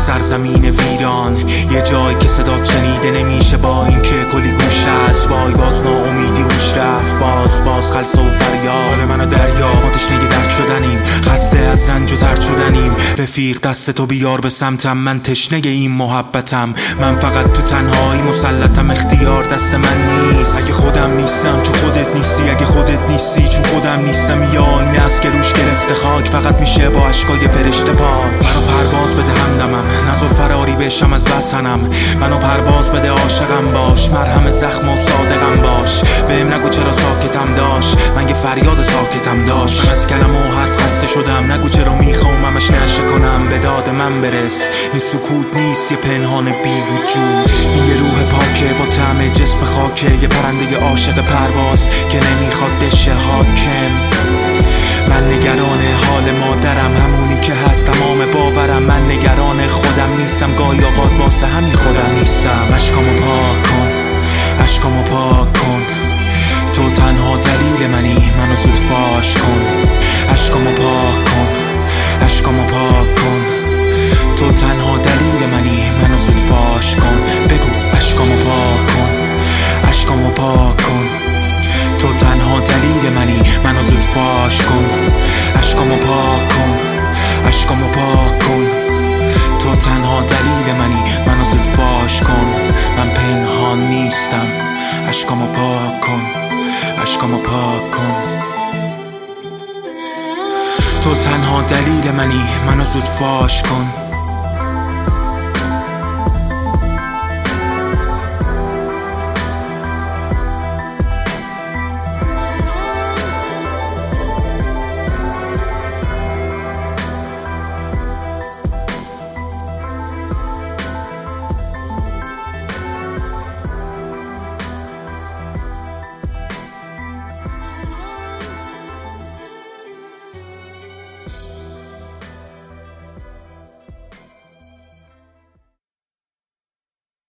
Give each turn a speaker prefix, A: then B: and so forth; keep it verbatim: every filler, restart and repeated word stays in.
A: سرزمین ویران، یه جایی که صدات شنیده نمیشه با اینکه کلی گوش هست. وای باز ناامیدی روش رفت، باز باز خلص و فریاد. حال من و دریا ما تشنه درد شدنیم، خسته از رنج و زرد شدنیم. رفیق دست تو بیار به سمتم، من تشنه این محبتم. من فقط تو تنهایی مسلطم، اختیار دست من نیست. اگه خودم نیستم چون خودت نیستی، اگه خودت نیستی چون خودم نیستم. یا این است که روش گرفته خاک، فقط میشه با عشقای فرشته پاک. منو پرواز بده همدمم، نزل فراری بشم از وطنم. منو پرواز بده عاشقم باش، مرهم زخم و صادقم باش. بهم نگو چرا ساکتم داشت، من یه فریاد ساکتم داشت. من از کلم و حرف خسته شدم، نگو چرا میخوام همش نشه کنم. به داد من برس، این سکوت نیست یه پنهان بی وجود. این یه روح پاکه با طعم جسم خاکه، یه پرنده عاشق پرواز که نمیخواد بشه حاکم. من نگران حال مادرم، همونی که هست تمام باورم. من نگران خودم نیستم، گاهی اوقات واسه همین خودم نیستم. عشقامو پاک کن، عشقامو پاک کن، تو تنها دلیل منی، منو زود فاش کن. عشقامو پاک کن، عشقامو پاک کن، تو تنها دلیل منی، منو زود فاش کن. بگو عشقامو پاک کن، عشقامو پاک کن، تو تنها دلیل منی، منو زود فاش کن. عشقامو پاک کن، عشقامو پاک کن، تو تنها دلیل منی، منو زود فاش کن. من پنهان نیستم، عشقامو پاک کن، عشقامو پاک کن، تو تنها دلیل منی، منو زود فاش کن.